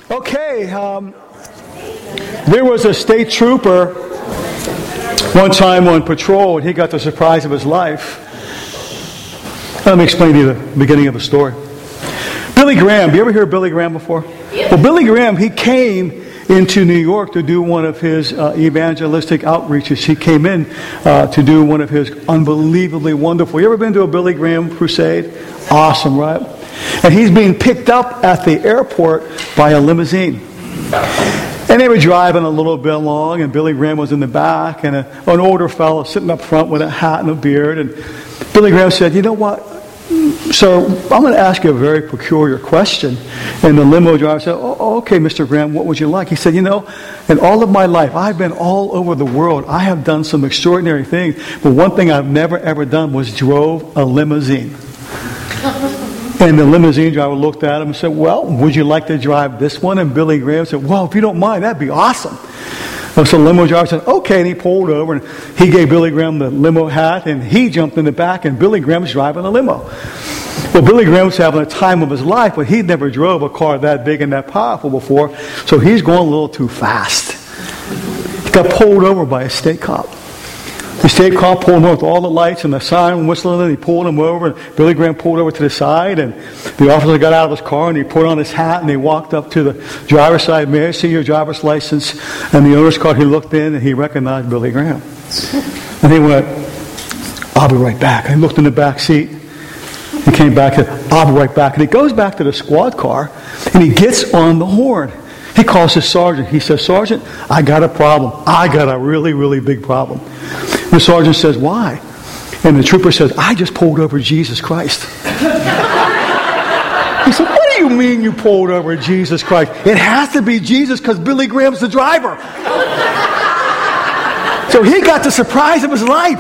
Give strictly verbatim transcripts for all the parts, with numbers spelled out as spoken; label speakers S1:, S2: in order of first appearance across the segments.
S1: Okay, um, there was a state trooper one time on patrol, and he got the surprise of his life. Let me explain to you the beginning of the story. Billy Graham, you ever hear of Billy Graham before? Yeah. Well, Billy Graham, he came into New York to do one of his uh, evangelistic outreaches. He came in uh, to do one of his unbelievably wonderful. You ever been to a Billy Graham crusade? Awesome, right? And he's being picked up at the airport by a limousine. And they were driving a little bit along, and Billy Graham was in the back, and a, an older fellow sitting up front with a hat and a beard. And Billy Graham said, "You know what, sir, I'm going to ask you a very peculiar question." And the limo driver said, "Oh, okay, Mister Graham, what would you like?" He said, "You know, in all of my life, I've been all over the world. I have done some extraordinary things, but one thing I've never, ever done was drove a limousine." And the limousine driver looked at him and said, "Well, would you like to drive this one?" And Billy Graham said, "Well, if you don't mind, that'd be awesome." And so the limo driver said, "Okay," and he pulled over, and he gave Billy Graham the limo hat, and he jumped in the back, and Billy Graham's driving the limo. Well, Billy Graham was having a time of his life, but he'd never drove a car that big and that powerful before, so he's going a little too fast. He got pulled over by a state cop. The state cop pulled him over with all the lights and the siren whistling, and he pulled him over, and Billy Graham pulled over to the side, and the officer got out of his car, and he put on his hat, and he walked up to the driver's side. "May I see your driver's license?" And the owner's car, he looked in, and he recognized Billy Graham. And he went, "I'll be right back." And he looked in the back seat. He came back and said, "I'll be right back." And he goes back to the squad car, and he gets on the horn. He calls his sergeant. He says, "Sergeant, I got a problem. I got a really, really big problem." The sergeant says, "Why?" And the trooper says, "I just pulled over Jesus Christ." He said, "What do you mean you pulled over Jesus Christ?" "It has to be Jesus because Billy Graham's the driver." So he got the surprise of his life.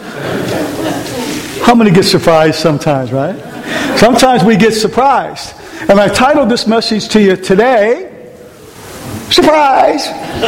S1: How many get surprised sometimes, right? Sometimes we get surprised. And I titled this message to you today, Surprise!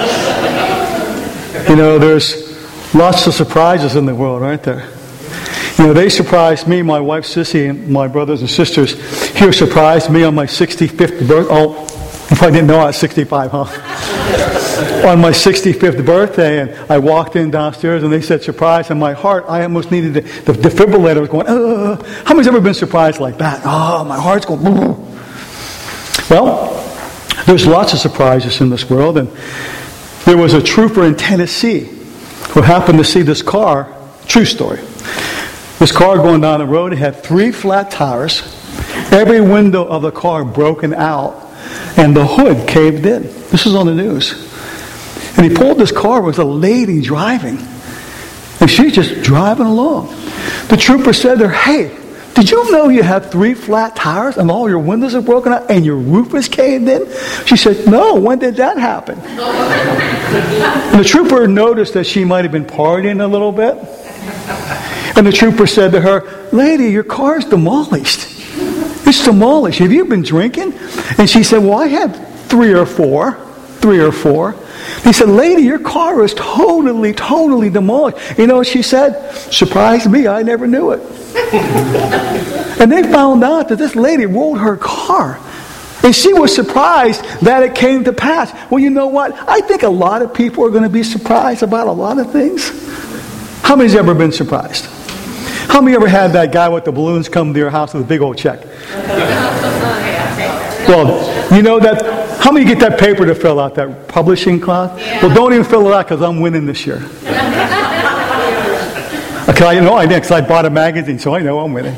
S1: You know, there's lots of surprises in the world, aren't there? You know, they surprised me, my wife Sissy, and my brothers and sisters here surprised me on my sixty-fifth birthday. Oh, you probably didn't know I was sixty-five, huh? On my sixty-fifth birthday, and I walked in downstairs, and they said surprise, and my heart, I almost needed to, the defibrillator was going, uh, how many's ever been surprised like that? Oh, my heart's going, uh. Well, there's lots of surprises in this world, and there was a trooper in Tennessee who happened to see this car. True story. This car going down the road, it had three flat tires, every window of the car broken out, and the hood caved in. This is on the news. And he pulled this car with a lady driving, and she's just driving along. The trooper said to her, "Hey, did you know you have three flat tires and all your windows are broken out and your roof is caved in?" She said, "No, when did that happen?" And the trooper noticed that she might have been partying a little bit. And the trooper said to her, "Lady, your car's demolished. It's demolished. Have you been drinking?" And she said, "Well, I had three or four. Three or four." He said, "Lady, your car is totally, totally demolished." You know what she said? "Surprised me, I never knew it." And they found out that this lady rolled her car. And she was surprised that it came to pass. Well, you know what? I think a lot of people are going to be surprised about a lot of things. How many's ever been surprised? How many ever had that guy with the balloons come to your house with a big old check? Well, you know that. How many get that paper to fill out, that publishing class? Well, don't even fill it out because I'm winning this year. Okay, I know I did because I bought a magazine, so I know I'm winning.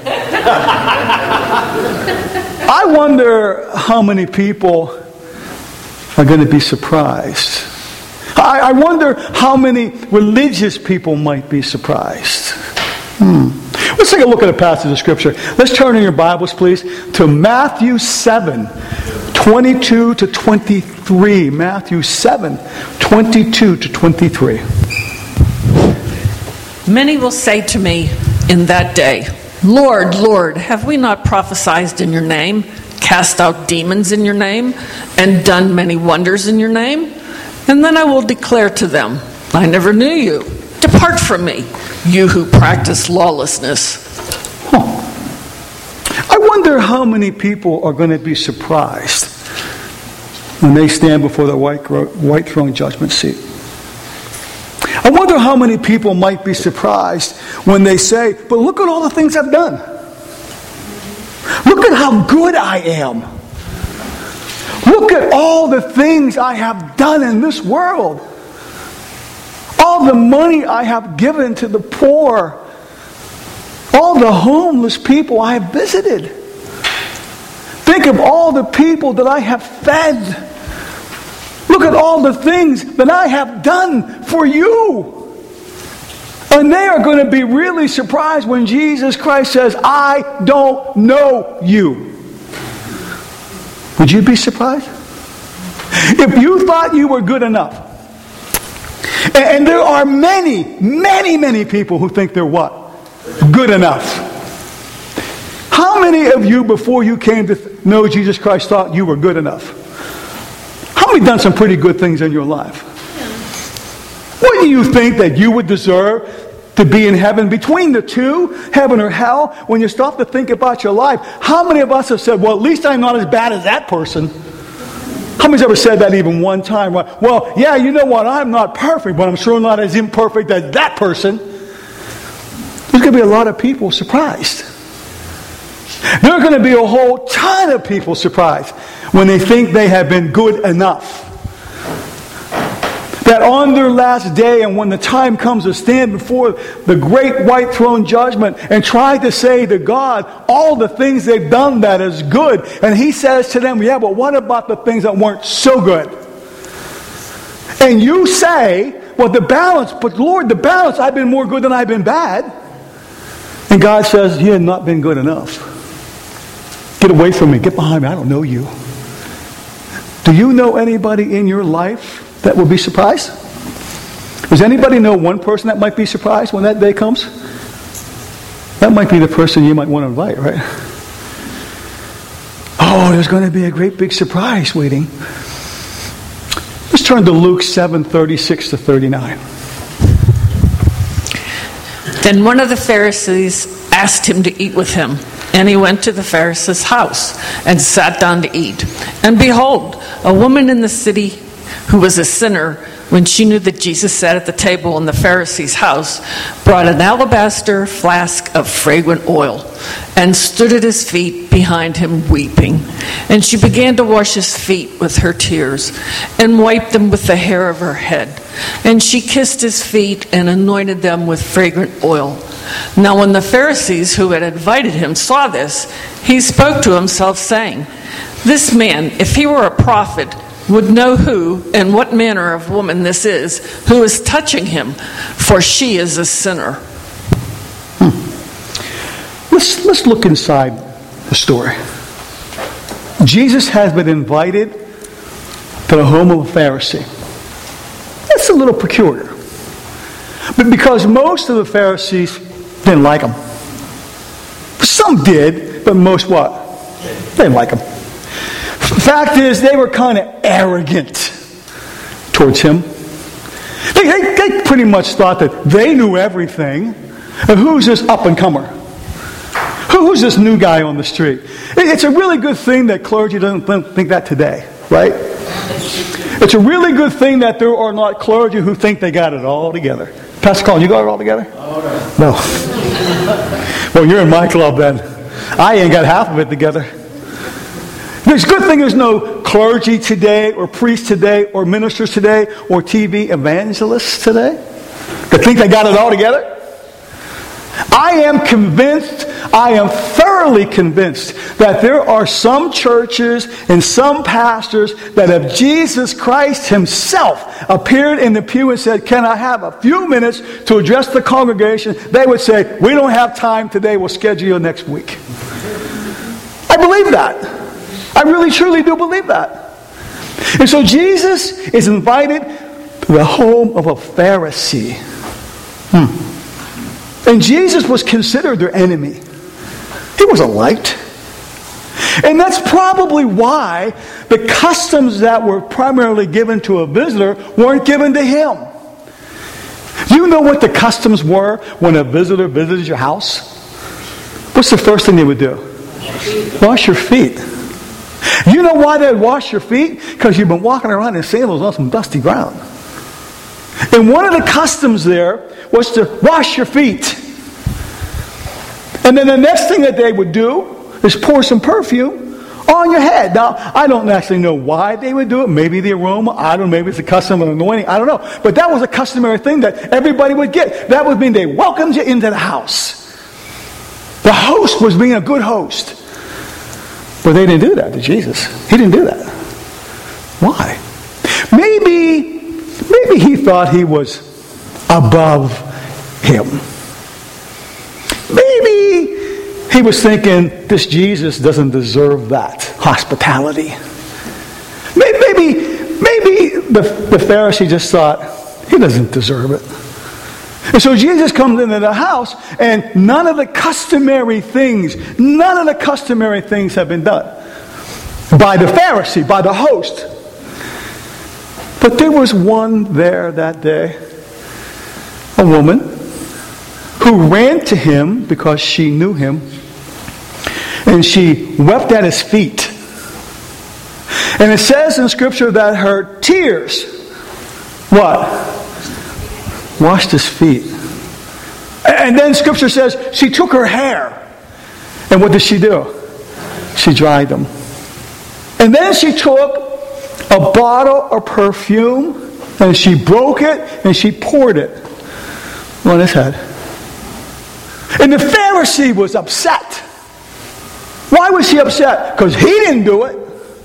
S1: I wonder how many people are going to be surprised. I, I wonder how many religious people might be surprised. Hmm. Let's take a look at a passage of Scripture. Let's turn in your Bibles, please, to Matthew seven, twenty-two to twenty-three. Matthew seven, twenty-two to twenty-three.
S2: Many will say to me in that day, "Lord, Lord, have we not prophesied in your name, cast out demons in your name, and done many wonders in your name?" And then I will declare to them, "I never knew you. Depart from me, you who practice lawlessness."
S1: Huh. I wonder how many people are going to be surprised when they stand before the white, white throne judgment seat. I wonder how many people might be surprised when they say, but look at all the things I've done. Look at how good I am. Look at all the things I have done in this world. All the money I have given to the poor. All the homeless people I have visited. Think of all the people that I have fed. Look at all the things that I have done for you. And they are going to be really surprised when Jesus Christ says, I don't know you. Would you be surprised? If you thought you were good enough. And there are many, many, many people who think they're what? Good enough. How many of you, before you came to know Jesus Christ, thought you were good enough? How many done some pretty good things in your life? What do you think that you would deserve to be in heaven? Between the two, heaven or hell, when you stop to think about your life, how many of us have said, well, at least I'm not as bad as that person? How many's ever said that even one time? Well, yeah, you know what? I'm not perfect, but I'm sure not as imperfect as that person. There's going to be a lot of people surprised. There are going to be a whole ton of people surprised when they think they have been good enough. That on their last day, and when the time comes to stand before the great white throne judgment and try to say to God all the things they've done that is good, and He says to them, yeah, but what about the things that weren't so good? And you say, well, the balance, but Lord, the balance, I've been more good than I've been bad. And God says, you have not been good enough. Get away from me. Get behind me. I don't know you. Do you know anybody in your life that will be surprised? Does anybody know one person that might be surprised when that day comes? That might be the person you might want to invite, right? Oh, there's going to be a great big surprise waiting. Let's turn to Luke seven, thirty-six to thirty-nine.
S2: Then one of the Pharisees asked him to eat with him. And he went to the Pharisee's house and sat down to eat. And behold, a woman in the city who was a sinner, when she knew that Jesus sat at the table in the Pharisee's house, brought an alabaster flask of fragrant oil and stood at his feet behind him weeping. And she began to wash his feet with her tears and wiped them with the hair of her head. And she kissed his feet and anointed them with fragrant oil. Now when the Pharisees who had invited him saw this, he spoke to himself, saying, this man, if he were a prophet, would know who and what manner of woman this is who is touching him, for she is a sinner.
S1: Hmm. Let's, let's look inside the story. Jesus has been invited to the home of a Pharisee. That's a little peculiar. But because most of the Pharisees didn't like him. Some did, but most what? They didn't like him. Fact is, they were kind of arrogant towards him. They, they, they pretty much thought that they knew everything. And who's this up-and-comer? Who, who's this new guy on the street? It, it's a really good thing that clergy doesn't think that today, right? It's a really good thing that there are not clergy who think they got it all together. Pastor Colin, you got it all together? No. Well, you're in my club then. I ain't got half of it together. It's a good thing there's no clergy today, or priests today, or ministers today, or T V evangelists today that think they got it all together. I am convinced, I am thoroughly convinced that there are some churches and some pastors that if Jesus Christ Himself appeared in the pew and said, can I have a few minutes to address the congregation, they would say, we don't have time today, we'll schedule you next week. I believe that. I really truly do believe that. And so Jesus is invited to the home of a Pharisee. Hmm. And Jesus was considered their enemy. He wasn't liked. And that's probably why the customs that were primarily given to a visitor weren't given to him. Do you know what the customs were when a visitor visited your house? What's the first thing they would do? Wash your feet. You know why they'd wash your feet? Because you've been walking around in sandals on some dusty ground. And one of the customs there was to wash your feet. And then the next thing that they would do is pour some perfume on your head. Now, I don't actually know why they would do it. Maybe the aroma. I don't know. Maybe it's a custom of anointing. I don't know. But that was a customary thing that everybody would get. That would mean they welcomed you into the house. The host was being a good host. But they didn't do that to Jesus. He didn't do that. Why? Maybe, maybe he thought he was above him. Maybe he was thinking, this Jesus doesn't deserve that hospitality. Maybe, maybe, maybe the, the Pharisee just thought, he doesn't deserve it. And so Jesus comes into the house, and none of the customary things, none of the customary things have been done by the Pharisee, by the host. But there was one there that day, a woman, who ran to him because she knew him, and she wept at his feet. And it says in Scripture that her tears, what? Washed his feet. And then Scripture says she took her hair. And what did she do? She dried them. And then she took a bottle of perfume and she broke it and she poured it on his head. And the Pharisee was upset. Why was he upset? Because he didn't do it.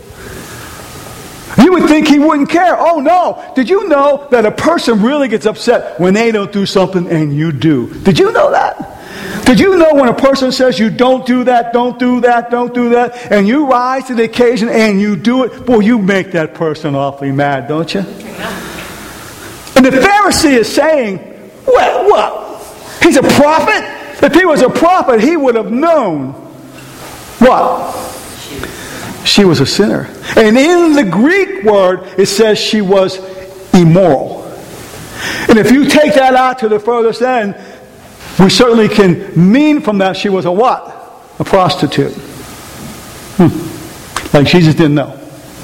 S1: You would think he wouldn't care. Oh no. Did you know that a person really gets upset when they don't do something and you do? Did you know that? Did you know when a person says you don't do that, don't do that, don't do that, and you rise to the occasion and you do it, boy, you make that person awfully mad, don't you? And the Pharisee is saying, what? What? He's a prophet? If he was a prophet, he would have known what? She was a sinner. And in the Greek word, it says she was immoral. And if you take that out to the furthest end, we certainly can mean from that she was a what? A prostitute. Hmm. Like Jesus didn't know.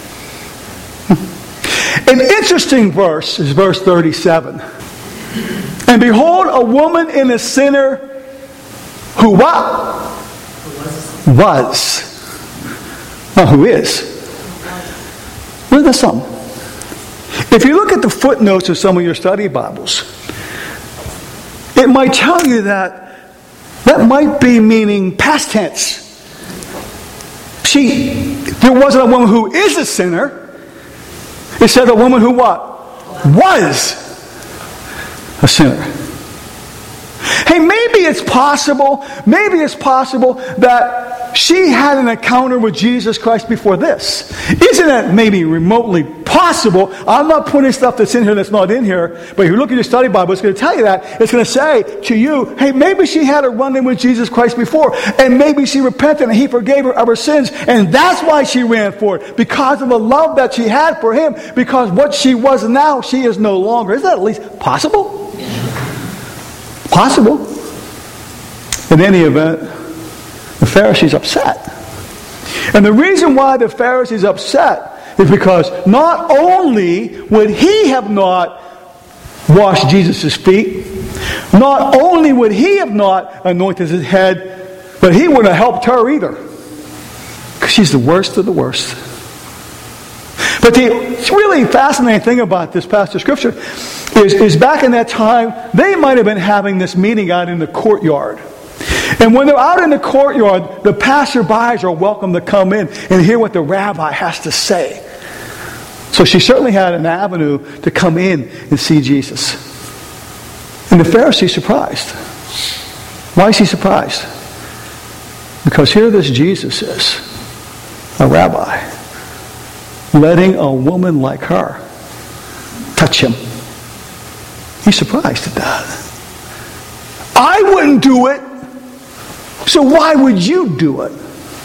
S1: Hmm. An interesting verse is verse thirty-seven. And behold, a woman and a sinner who what? Was. Not who is. Look at some. If you look at the footnotes of some of your study Bibles, it might tell you that that might be meaning past tense. She, there wasn't a woman who is a sinner. It said a woman who what? Was a sinner. Hey, maybe it's possible, maybe it's possible that she had an encounter with Jesus Christ before this. Isn't it maybe remotely possible? I'm not putting stuff that's in here that's not in here, but if you look at your study Bible, it's going to tell you that. It's going to say to you, hey, maybe she had a run-in with Jesus Christ before, and maybe she repented and he forgave her of her sins, and that's why she ran for it, because of the love that she had for him, because what she was now, she is no longer. Is that at least possible? Possible. In any event, the Pharisee's upset. And the reason why the Pharisee's upset is because not only would he have not washed Jesus' feet, not only would he have not anointed his head, but he wouldn't have helped her either. Because she's the worst of the worst. But the really fascinating thing about this passage of Scripture is, is back in that time, they might have been having this meeting out in the courtyard. And when they're out in the courtyard, the passerbys are welcome to come in and hear what the rabbi has to say. So she certainly had an avenue to come in and see Jesus. And the Pharisee's surprised. Why is he surprised? Because here this Jesus is, a rabbi, letting a woman like her touch him. He's surprised at that. I wouldn't do it. So why would you do it?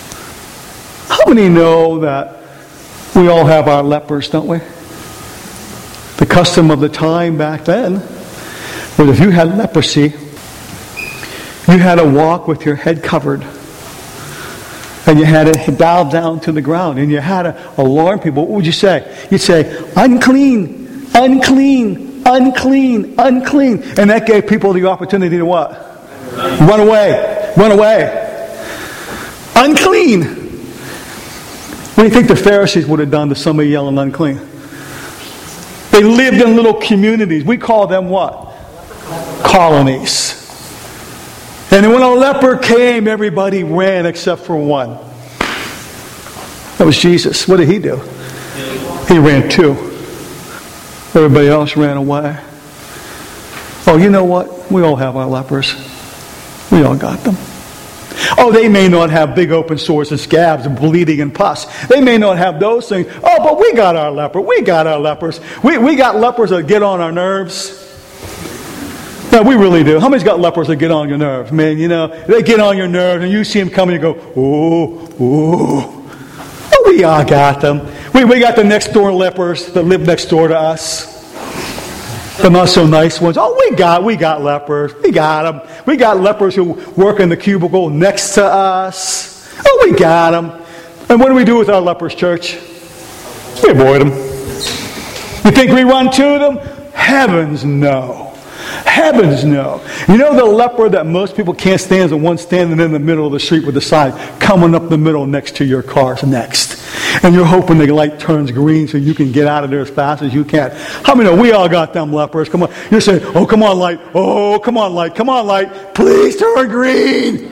S1: How many know that we all have our lepers, don't we? The custom of the time back then was if you had leprosy, you had to walk with your head covered. and you had to bow down to the ground, and you had to alarm people, what would you say? You'd say, unclean, unclean, unclean, unclean. And that gave people the opportunity to what? Run away, run away. Unclean. What do you think the Pharisees would have done to somebody yelling unclean? They lived in little communities. We call them what? Colonies. And when a leper came, everybody ran except for one. That was Jesus. What did he do? He ran too. Everybody else ran away. Oh, you know what? We all have our lepers. We all got them. Oh, they may not have big open sores and scabs and bleeding and pus. They may not have those things. Oh, but we got our leper. We got our lepers. We, we got lepers that get on our nerves. No, we really do. How many's got lepers that get on your nerves? Man, you know, they get on your nerves and you see them coming and you go, oh, oh. Oh, we all got them. We, we got the next door lepers that live next door to us. The not so nice ones. Oh, we got, we got lepers. We got them. We got lepers who work in the cubicle next to us. Oh, we got them. And what do we do with our lepers, church? We avoid them. You think we run to them? Heavens no. Heavens no. You know the leper that most people can't stand is the one standing in the middle of the street with the sign coming up the middle next to your car's next. And you're hoping the light turns green so you can get out of there as fast as you can. How many know we all got them lepers? Come on. You're saying, oh, come on, light. Oh, come on, light. Come on, light. Please turn green.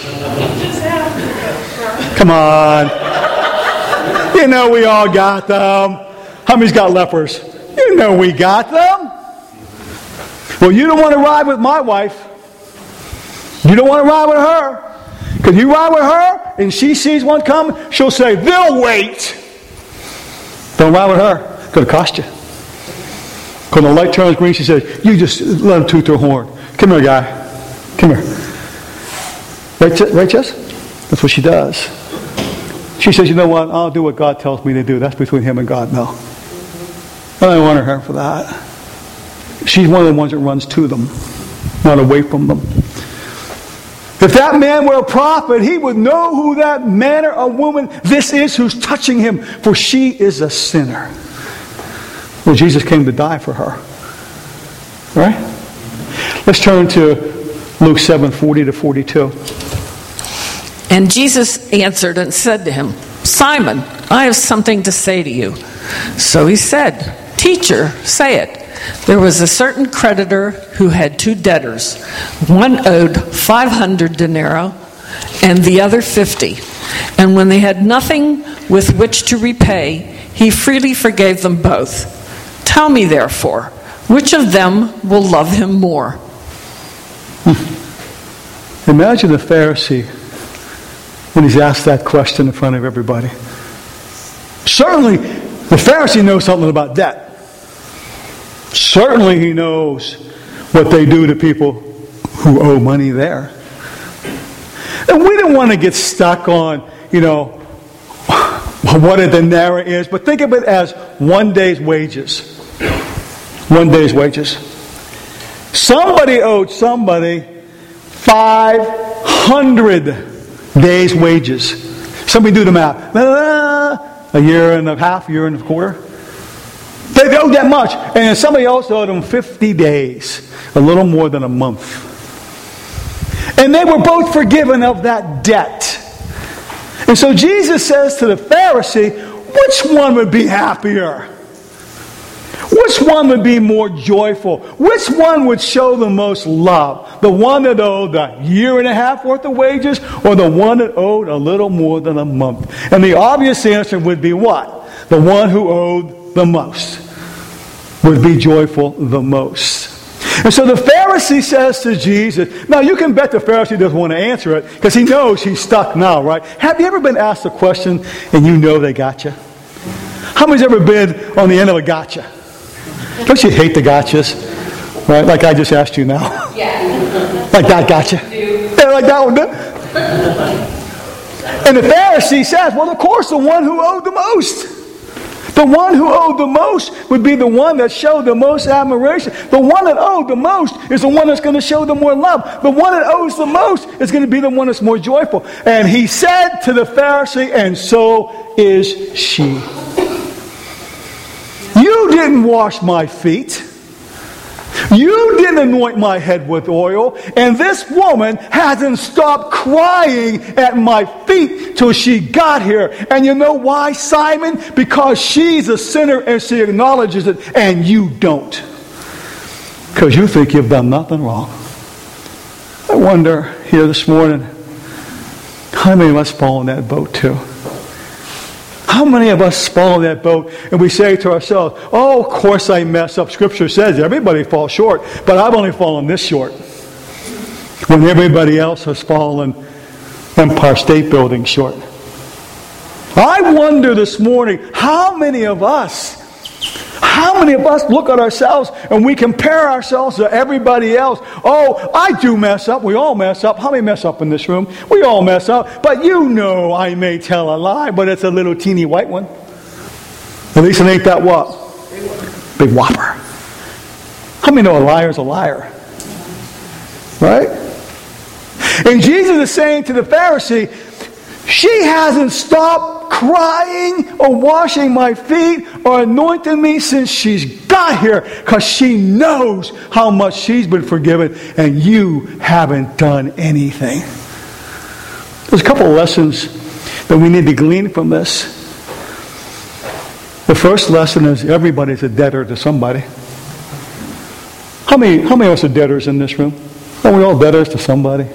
S1: Come on. You know we all got them. How many's got lepers? You know we got them. Well, you don't want to ride with my wife. You don't want to ride with her. Because you ride with her and she sees one coming, she'll say, they'll wait. Don't ride with her. It's going to cost you. When the light turns green, she says, you just let him toot their horn. Come here, guy. Come here. Right, right, Jess? That's what she does. She says, you know what? I'll do what God tells me to do. That's between him and God. No. I don't want her for that. She's one of the ones that runs to them, not away from them. If that man were a prophet, he would know who that man or woman this is who's touching him, for she is a sinner. Well, Jesus came to die for her. Right? Let's turn to Luke seven, forty to forty-two.
S2: And Jesus answered and said to him, Simon, I have something to say to you. So he said, Teacher, say it. There was a certain creditor who had two debtors. One owed five hundred denarii and the other fifty. And when they had nothing with which to repay, he freely forgave them both. Tell me, therefore, which of them will love him more?
S1: Hmm. Imagine the Pharisee when he's asked that question in front of everybody. Certainly, the Pharisee knows something about debt. Certainly he knows what they do to people who owe money there. And we don't want to get stuck on, you know, what a denarii is, but think of it as one day's wages. One day's wages. Somebody owed somebody five hundred days' wages. Somebody do the math. A year and a half, year and a quarter. They owed that much. And somebody else owed them fifty days. A little more than a month. And they were both forgiven of that debt. And so Jesus says to the Pharisee, which one would be happier? Which one would be more joyful? Which one would show the most love? The one that owed a year and a half worth of wages, or the one that owed a little more than a month? And the obvious answer would be what? The one who owed the most would be joyful the most. And so the Pharisee says to Jesus, now you can bet the Pharisee doesn't want to answer it because he knows he's stuck now, right? Have you ever been asked a question and you know they got you? How many's ever been on the end of a gotcha? Don't you hate the gotchas? Right? Like I just asked you now.
S3: Yeah.
S1: Like that gotcha. Yeah, like that one. And the Pharisee says, well, of course, the one who owed the most. The one who owed the most would be the one that showed the most admiration. The one that owed the most is the one that's going to show the more love. The one that owes the most is going to be the one that's more joyful. And he said to the Pharisee, and so is she. You didn't wash my feet. You didn't anoint my head with oil, and this woman hasn't stopped crying at my feet till she got here. And you know why, Simon? Because she's a sinner and she acknowledges it, and you don't. Because you think you've done nothing wrong. I wonder here this morning, how many of us fall in that boat too? How many of us fall in that boat and we say to ourselves, oh, of course I mess up. Scripture says everybody falls short, but I've only fallen this short. When everybody else has fallen Empire State Building short. I wonder this morning, how many of us, how many of us look at ourselves and we compare ourselves to everybody else? Oh, I do mess up. We all mess up. How many mess up in this room? We all mess up. But you know I may tell a lie, but it's a little teeny white one. At least it ain't that what? Big whopper. How many know a liar's a liar? Right? And Jesus is saying to the Pharisee, she hasn't stopped crying or washing my feet or anointing me since she's got here, because she knows how much she's been forgiven and you haven't done anything. There's a couple of lessons that we need to glean from this. The first lesson is everybody's a debtor to somebody. How many, how many of us are debtors in this room? Are we all debtors to somebody?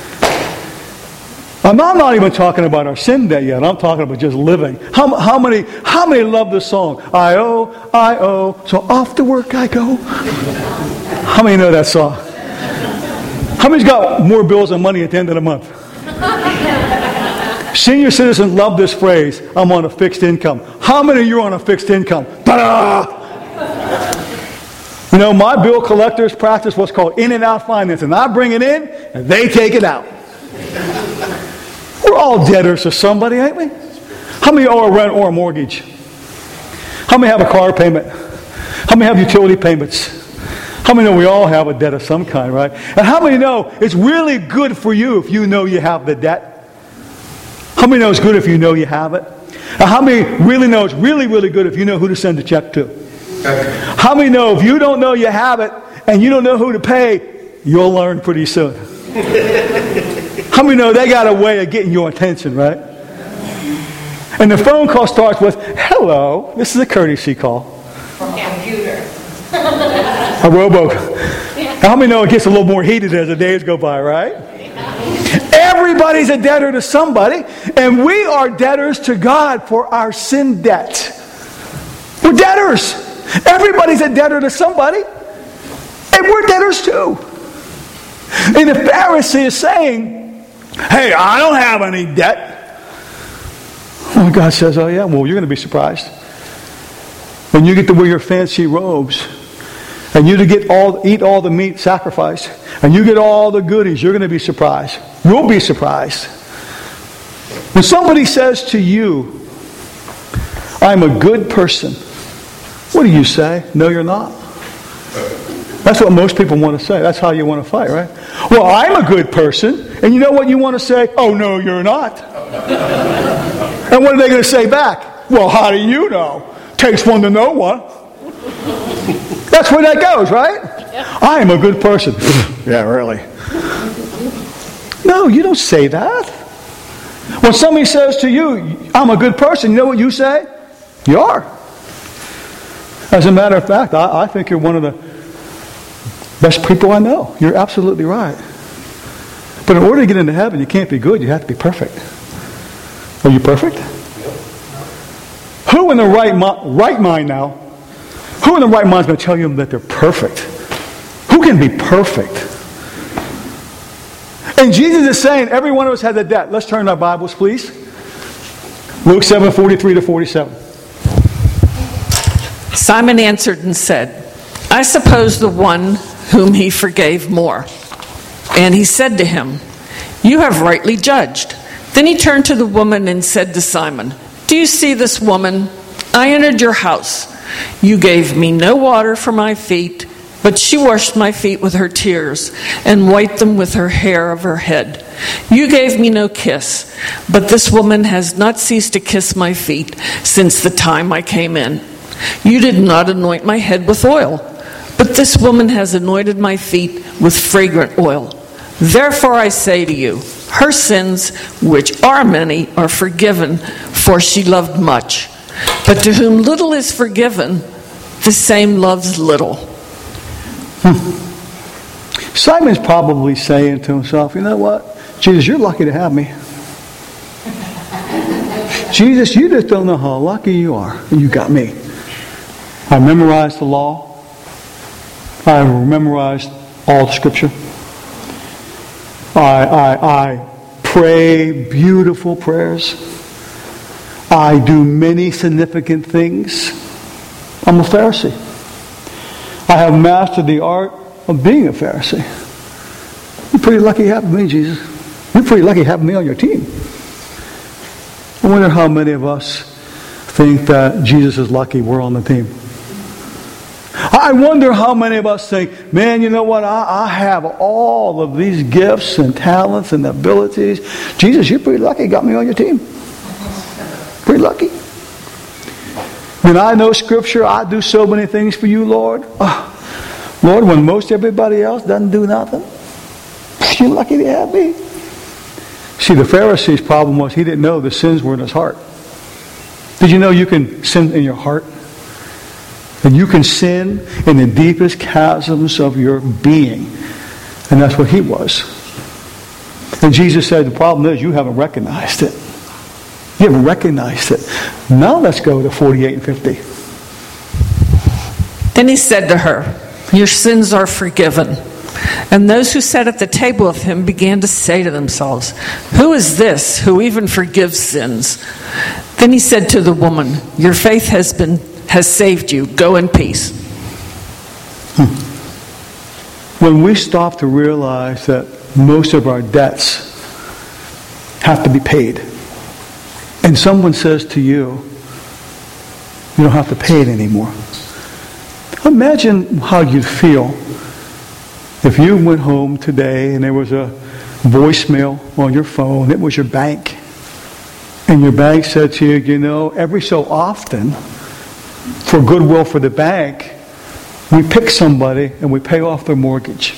S1: I'm not even talking about our sin debt yet. I'm talking about just living. How, how many how many love this song? I owe, I owe, so off to work I go. How many know that song? How many's got more bills and money at the end of the month? Senior citizens love this phrase, I'm on a fixed income. How many of you are on a fixed income? Ta-da! You know, my bill collectors practice what's called in and out financing. I bring it in, and they take it out. We're all debtors to somebody, ain't we? How many owe a rent or a mortgage? How many have a car payment? How many have utility payments? How many know we all have a debt of some kind, right? And how many know it's really good for you if you know you have the debt? How many know it's good if you know you have it? And how many really know it's really, really good if you know who to send the check to? How many know if you don't know you have it and you don't know who to pay, you'll learn pretty soon? How many know they got a way of getting your attention, right? And the phone call starts with, hello, this is a courtesy call.
S3: Computer.
S1: A robo. How many know it gets a little more heated as the days go by, right? Everybody's a debtor to somebody, and we are debtors to God for our sin debt. We're debtors. Everybody's a debtor to somebody, and we're debtors too. And the Pharisee is saying, hey, I don't have any debt. Well, God says, oh yeah, well, you're going to be surprised. When you get to wear your fancy robes, and you to get all, eat all the meat sacrificed, and you get all the goodies, you're going to be surprised. You'll be surprised. When somebody says to you, I'm a good person, what do you say? No, you're not. That's what most people want to say. That's how you want to fight, right? Well, I'm a good person. And you know what you want to say? Oh, no, you're not. And what are they going to say back? Well, how do you know? Takes one to know one. That's where that goes, right? Yeah. I am a good person. Yeah, really. No, you don't say that. When somebody says to you, I'm a good person, you know what you say? You are. As a matter of fact, I, I think you're one of the best people I know. You're absolutely right. But in order to get into heaven, you can't be good. You have to be perfect. Are you perfect? Who in the right, mi- right mind now, who in the right mind is going to tell you that they're perfect? Who can be perfect? And Jesus is saying every one of us has a debt. Let's turn our Bibles, please. Luke seven, forty-three to forty-seven.
S2: Simon answered and said, I suppose the one whom he forgave more. And he said to him, you have rightly judged. Then he turned to the woman and said to Simon, do you see this woman? I entered your house. You gave me no water for my feet, but she washed my feet with her tears and wiped them with her hair of her head. You gave me no kiss, but this woman has not ceased to kiss my feet since the time I came in. You did not anoint my head with oil, but this woman has anointed my feet with fragrant oil. Therefore I say to you, her sins, which are many, are forgiven, for she loved much. But to whom little is forgiven, the same loves little.
S1: Hmm. Simon's probably saying to himself, you know what? Jesus, you're lucky to have me. Jesus, you just don't know how lucky you are. You got me. I memorized the law. I memorized all the scripture. I, I, I pray beautiful prayers. I do many significant things. I'm a Pharisee. I have mastered the art of being a Pharisee. You're pretty lucky having me, Jesus. You're pretty lucky having me on your team. I wonder how many of us think that Jesus is lucky we're on the team. I wonder how many of us think, man, you know what? I, I have all of these gifts and talents and abilities. Jesus, you're pretty lucky you got me on your team. Pretty lucky. When I know Scripture, I do so many things for you, Lord. Oh, Lord, when most everybody else doesn't do nothing, you're lucky to have me. See, the Pharisee's problem was he didn't know the sins were in his heart. Did you know you can sin in your heart? And you can sin in the deepest chasms of your being. And that's what he was. And Jesus said, the problem is you haven't recognized it. You haven't recognized it. Now let's go to forty-eight and fifty.
S2: Then he said to her, your sins are forgiven. And those who sat at the table with him began to say to themselves, who is this who even forgives sins? Then he said to the woman, your faith has been has saved you. Go in peace.
S1: Hmm. When we stop to realize that most of our debts have to be paid, and someone says to you, you don't have to pay it anymore. Imagine how you'd feel if you went home today and there was a voicemail on your phone. It was your bank. And your bank said to you, you know, every so often, for goodwill for the bank, we pick somebody and we pay off their mortgage.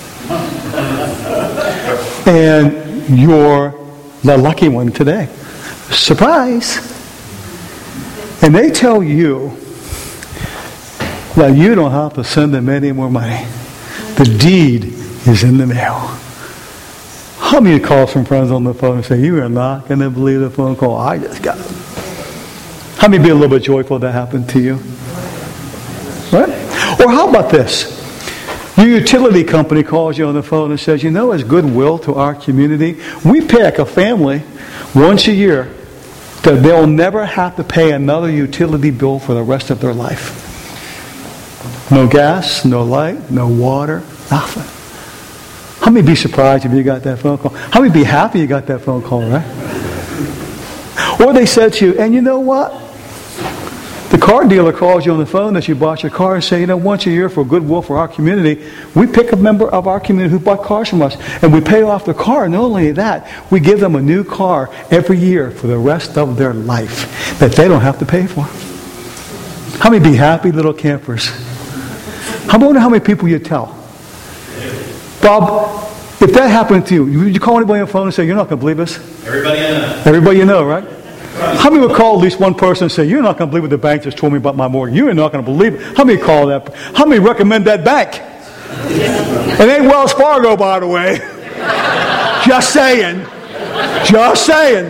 S1: And you're the lucky one today. Surprise! And they tell you that you don't have to send them any more money. The deed is in the mail. How many calls from friends on the phone and say, you are not going to believe the phone call I just got? How many be a little bit joyful that happened to you? Right? Or how about this? Your utility company calls you on the phone and says, you know, as goodwill to our community, we pick a family once a year that they'll never have to pay another utility bill for the rest of their life. No gas, no light, no water, nothing. How many be surprised if you got that phone call? How many be happy you got that phone call, right? Or they said to you, and you know what? The car dealer calls you on the phone that you bought your car and say, you know, once a year for goodwill for our community, we pick a member of our community who bought cars from us and we pay off the car. Not only that, we give them a new car every year for the rest of their life that they don't have to pay for. How many be happy little campers? I wonder how many people you tell. Bob, if that happened to you, would you call anybody on the phone and say, you're not going to believe us?
S3: Everybody I know.
S1: Everybody you know, right? How many would call at least one person and say, you're not going to believe what the bank just told me about my mortgage? You're not going to believe it. How many call that? How many recommend that bank? It ain't Wells Fargo, by the way. Just saying. Just saying.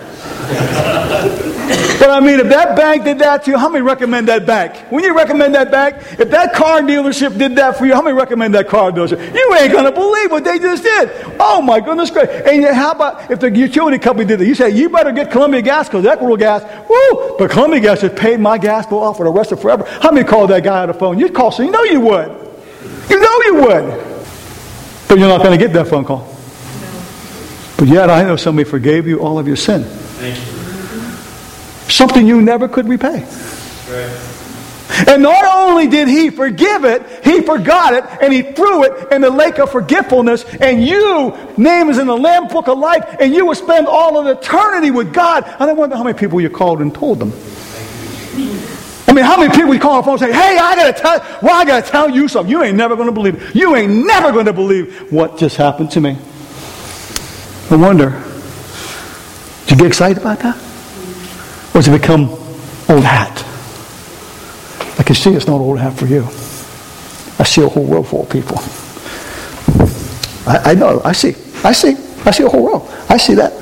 S1: But I mean, if that bank did that to you, how many recommend that bank? When you recommend that bank, if that car dealership did that for you, how many recommend that car dealership? You ain't going to believe what they just did. Oh my goodness gracious. And how about if the utility company did that? You say, you better get Columbia Gas because Equitable Gas, woo! But Columbia Gas just paid my gas bill off for the rest of forever. How many called that guy on the phone? You'd call, so you know you would. You know you would. But you're not going to get that phone call. But yet I know somebody forgave you all of your sin.
S3: Thank you.
S1: something you never could repay.
S3: Right.
S1: And not only did he forgive it, he forgot it, and he threw it in the lake of forgetfulness, and you, name is in the Lamb Book of Life, and you will spend all of eternity with God. And I wonder how many people you called and told them. I mean, how many people you call on the phone and say, hey, I gotta tell, well, I gotta tell you something. You ain't never going to believe it. You ain't never going to believe what just happened to me. I wonder, did you get excited about that? Or has it become old hat? I can see it's not old hat for you. I see a whole row full of people. I, I know, I see. I see. I see a whole row. I see that.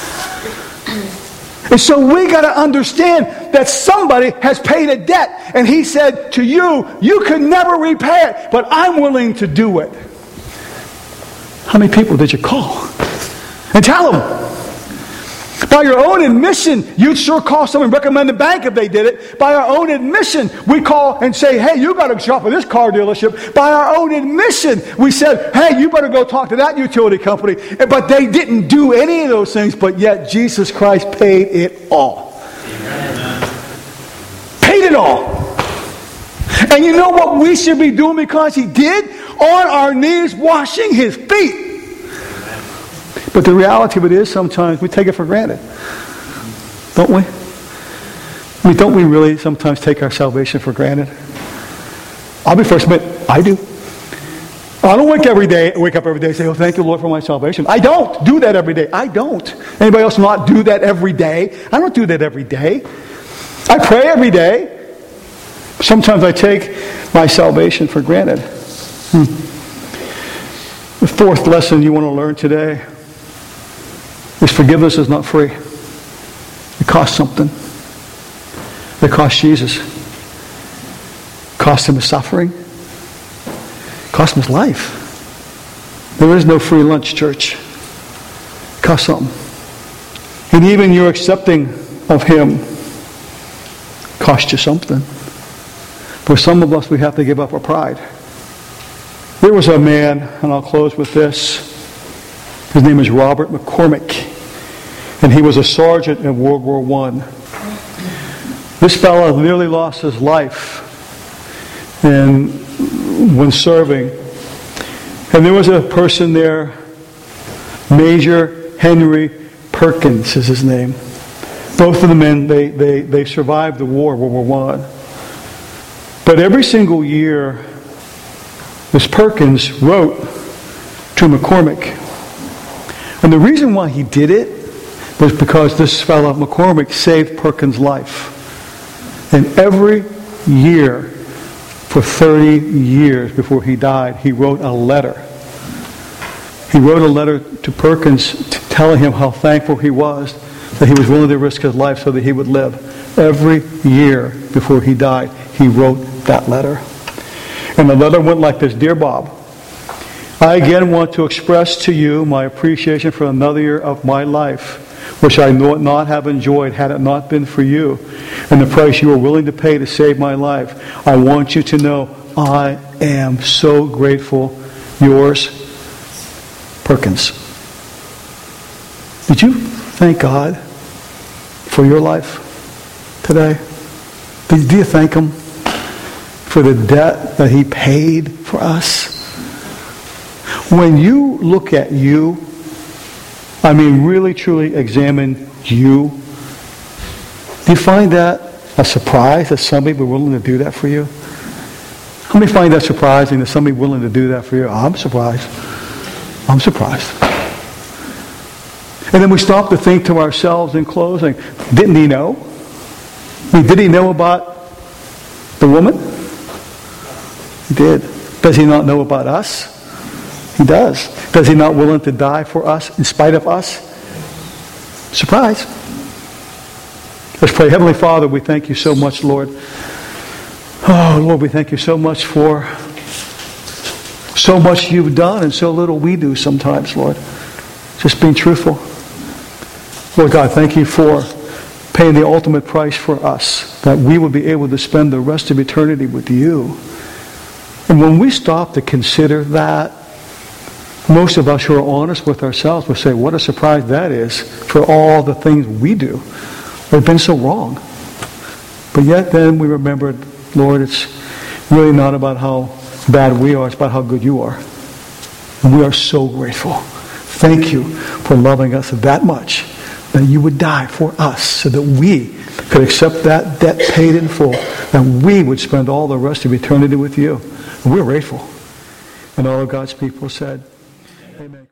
S1: And so we got to understand that somebody has paid a debt. And he said to you, you could never repay it, but I'm willing to do it. How many people did you call? And tell them. By your own admission, you'd sure call someone and recommend the bank if they did it. By our own admission, we call and say, hey, you got to shop at this car dealership. By our own admission, we said, hey, you better go talk to that utility company. But they didn't do any of those things, but yet Jesus Christ paid it all. Amen. Paid it all. And you know what we should be doing because he did? On our knees, washing his feet. But the reality of it is sometimes we take it for granted. Don't we? I mean, don't we really sometimes take our salvation for granted? I'll be first to admit, I do. I don't wake every day, wake up every day and say, oh, thank you, Lord, for my salvation. I don't do that every day. I don't. Anybody else not do that every day? I don't do that every day. I pray every day. Sometimes I take my salvation for granted. Hmm. The fourth lesson you want to learn today is forgiveness is not free. It costs something. It cost Jesus. It cost him his suffering. It cost him his life. There is no free lunch, church. It costs something. And even your accepting of him cost you something. For some of us, we have to give up our pride. There was a man, and I'll close with this. His name is Robert McCormick, and he was a sergeant in World War One. This fellow nearly lost his life in, when serving. And there was a person there, Major Henry Perkins is his name. Both of the men, they, they, they survived the war, World War One. But every single year, this Perkins wrote to McCormick. And the reason why he did it was because this fellow, McCormick, saved Perkins' life. And every year, for thirty years before he died, he wrote a letter. He wrote a letter to Perkins telling him how thankful he was that he was willing to risk his life so that he would live. Every year before he died, he wrote that letter. And the letter went like this: Dear Bob, I again want to express to you my appreciation for another year of my life, which I would not have enjoyed had it not been for you and the price you were willing to pay to save my life. I want you to know I am so grateful. Yours, Perkins. Did you thank God for your life today? Do you thank him for the debt that he paid for us? When you look at you, I mean really truly examine you, do you find that a surprise that somebody would be willing to do that for you? How many find that surprising that somebody willing to do that for you? I'm surprised. I'm surprised. And then we stop to think to ourselves in closing, didn't he know? I mean, did he know about the woman? He did. Does he not know about us? He does. Does he not willing to die for us in spite of us? Surprise. Let's pray. Heavenly Father, we thank you so much, Lord. Oh, Lord, we thank you so much for so much you've done and so little we do sometimes, Lord. Just being truthful. Lord God, thank you for paying the ultimate price for us, that we would be able to spend the rest of eternity with you. And when we stop to consider that, most of us who are honest with ourselves will say, what a surprise that is for all the things we do. We've been so wrong. But yet then we remembered, Lord, it's really not about how bad we are, it's about how good you are. And we are so grateful. Thank you for loving us that much, that you would die for us so that we could accept that debt paid in full, and we would spend all the rest of eternity with you. And we're grateful. And all of God's people said, amen.